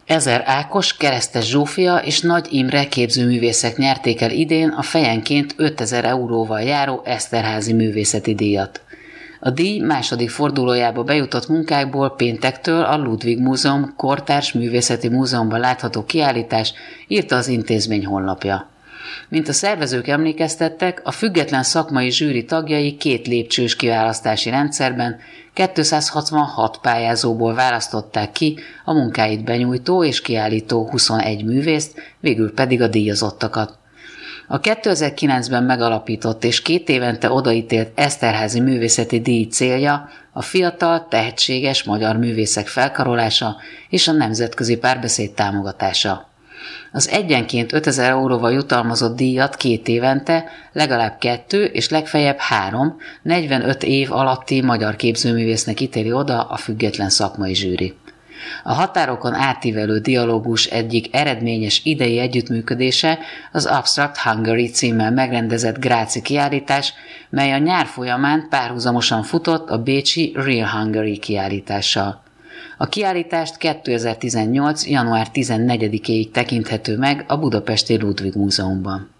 Ezer Ákos, Keresztes Zsófia és Nagy Imre képzőművészek nyerték el idén a fejenként 5000 euróval járó Eszterházy művészeti díjat. A díj második fordulójába bejutott munkákból péntektől a Ludwig Múzeum Kortárs Művészeti Múzeumban látható kiállítás, írta az intézmény honlapja. Mint a szervezők emlékeztettek, a független szakmai zsűri tagjai 2 lépcsős kiválasztási rendszerben 266 pályázóból választották ki a munkáit benyújtó és kiállító 21 művészt, végül pedig a díjazottakat. A 2009-ben megalapított és 2 évente odaítélt Eszterházy művészeti díj célja a fiatal, tehetséges magyar művészek felkarolása és a nemzetközi párbeszéd támogatása. Az egyenként 5000 euróval jutalmazott díjat 2 évente, legalább 2 és legfeljebb 3, 45 év alatti magyar képzőművésznek ítéli oda a független szakmai zsűri. A határokon átívelő dialógus egyik eredményes idei együttműködése az Abstract Hungary címmel megrendezett gráci kiállítás, mely a nyár folyamán párhuzamosan futott a bécsi Real Hungary kiállítással. A kiállítást 2018. január 14-éig tekinthető meg a budapesti Ludwig Múzeumban.